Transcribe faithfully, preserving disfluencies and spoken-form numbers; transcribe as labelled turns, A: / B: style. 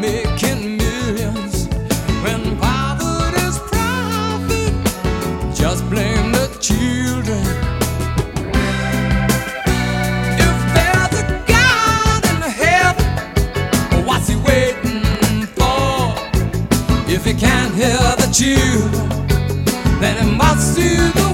A: making millions. When profit is profit, just blame the children. If there's a God in heaven, what's he waiting for? If he can't hear the children, then he must do the